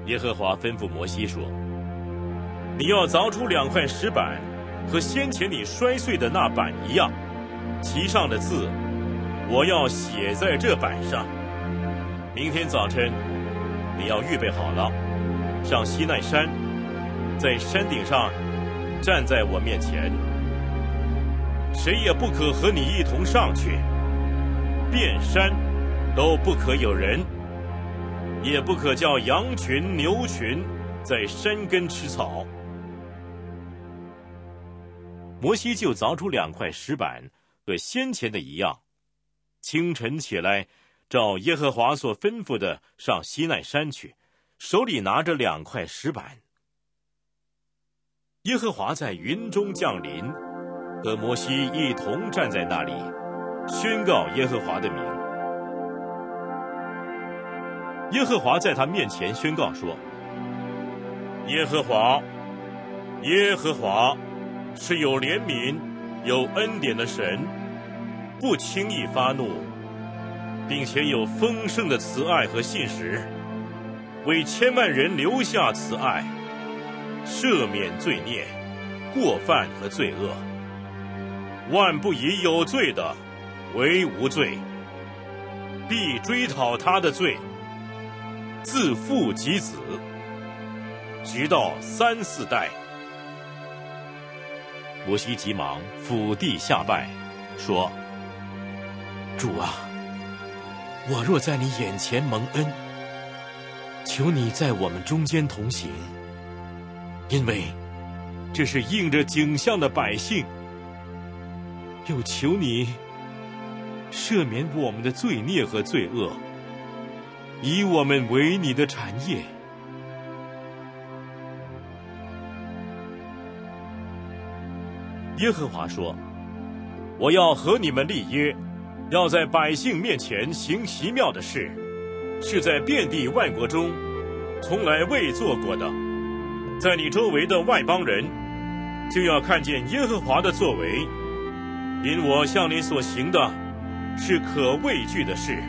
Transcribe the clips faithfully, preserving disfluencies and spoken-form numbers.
耶和华吩咐摩西说：你要凿出两块石板，和先前你摔碎的那板一样，其上的字我要写在这板上。明天早晨你要预备好了，上西奈山，在山顶上站在我面前，谁也不可和你一同上去，遍山都不可有人，也不可叫羊群牛群在山根吃草。摩西就凿出两块石板，和先前的一样，清晨起来，照耶和华所吩咐的上西奈山去，手里拿着两块石板。耶和华在云中降临，和摩西一同站在那里，宣告耶和华的名。耶和华在他面前宣告说：耶和华，耶和华是有怜悯有恩典的神，不轻易发怒，并且有丰盛的慈爱和信实，为千万人留下慈爱，赦免罪孽过犯和罪恶，万不以有罪的为无罪，必追讨他的罪，自父及子，直到三四代。摩西急忙俯地下拜，说：主啊，我若在你眼前蒙恩，求你在我们中间同行，因为这是应着景象的百姓，又求你赦免我们的罪孽和罪恶，以我们为你的产业。耶和华说：我要和你们立约，要在百姓面前行奇妙的事，是在遍地万国中从来未做过的。在你周围的外邦人就要看见耶和华的作为，因我向你所行的是可畏惧的事。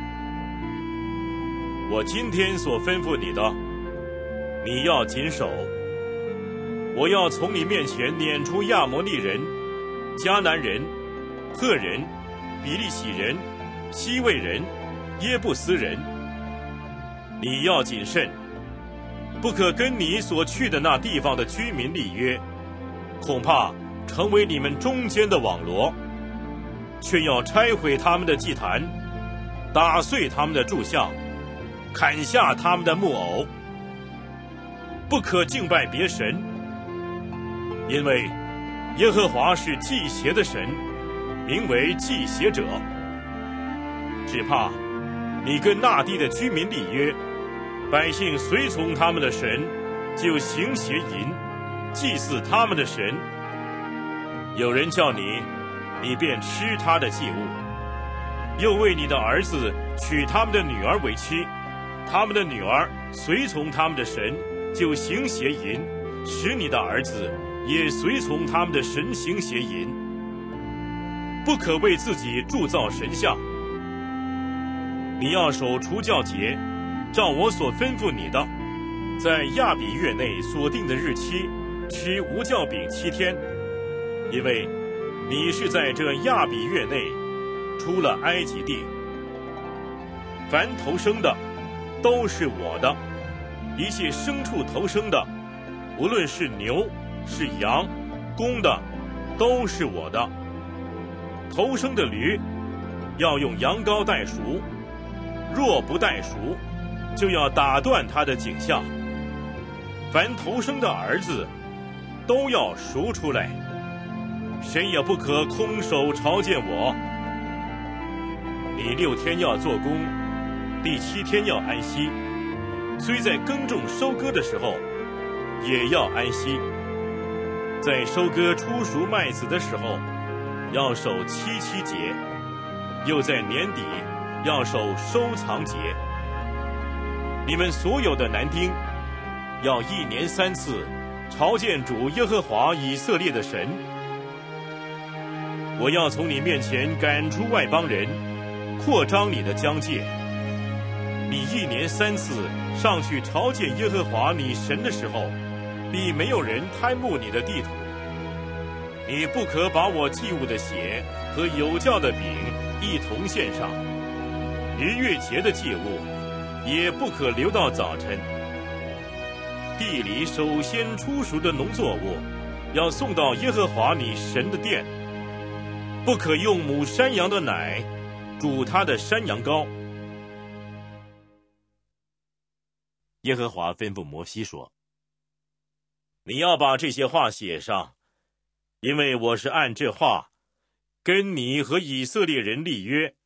我今天所吩咐你的，你要谨守。我要从你面前撵出亚摩利人、迦南人、赫人、比利洗人、西魏人、耶布斯人。你要谨慎，不可跟你所去的那地方的居民立约，恐怕成为你们中间的网罗，却要拆毁他们的祭坛，打碎他们的柱像，砍下他们的木偶。不可敬拜别神，因为耶和华是祭邪的神，名为祭邪者。只怕你跟那地的居民立约，百姓随从他们的神，就行邪淫，祭祀他们的神。有人叫你，你便吃他的祭物，又为你的儿子娶他们的女儿为妻，他们的女儿随从他们的神，就行邪淫，使你的儿子也随从他们的神行邪淫。不可为自己铸造神像。你要守除酵节，照我所吩咐你的，在亚比月内所定的日期吃无酵饼七天，因为你是在这亚比月内出了埃及地。凡头生的都是我的，一切牲畜头生的，无论是牛是羊，公的都是我的。头生的驴要用羊羔代赎，若不代赎，就要打断他的颈项。凡头生的儿子都要赎出来，谁也不可空手朝见我。你六天要做工，第七天要安息，虽在耕种收割的时候也要安息。在收割初熟麦子的时候要守七七节，又在年底要守收藏节。你们所有的男丁要一年三次朝见主耶和华以色列的神。我要从你面前赶出外邦人，扩张你的疆界。 你一年三次上去朝见耶和华你神的时候，必没有人贪慕你的地土。你不可把我祭物的血和有酵的饼一同献上，逾越节的祭物也不可留到早晨。地里首先出熟的农作物要送到耶和华你神的殿，不可用母山羊的奶煮他的山羊羔。耶和华吩咐摩西说：你要把这些话写上，因为我是按这话跟你和以色列人立约。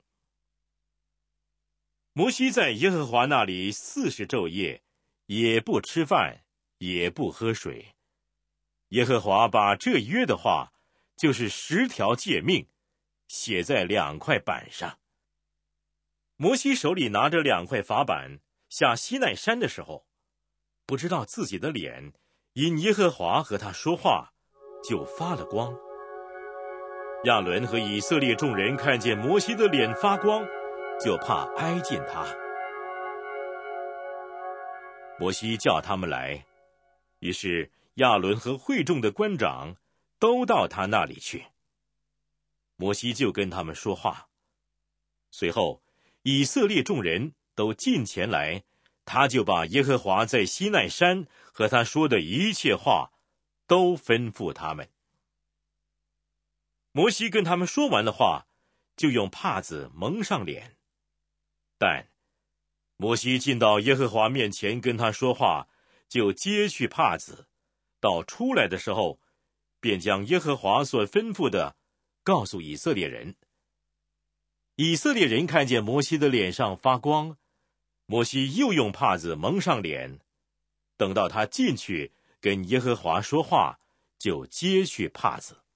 摩西在耶和华那里四十昼夜，也不吃饭，也不喝水。耶和华把这约的话，就是十条诫命，写在两块板上。摩西手里拿着两块法板，下西奈山的时候，不知道自己的脸因耶和华和他说话就发了光。亚伦和以色列众人看见摩西的脸发光，就怕挨近他。摩西叫他们来，于是亚伦和会众的官长都到他那里去。摩西就跟他们说话。随后以色列众人都进前来，他就把耶和华在西奈山和他说的一切话都吩咐他们。摩西跟他们说完了话，就用帕子蒙上脸。但摩西进到耶和华面前跟他说话，就揭去帕子，到出来的时候，便将耶和华所吩咐的告诉以色列人。以色列人看见摩西的脸上发光，摩西又用帕子蒙上脸，等到他进去跟耶和华说话，就揭去帕子。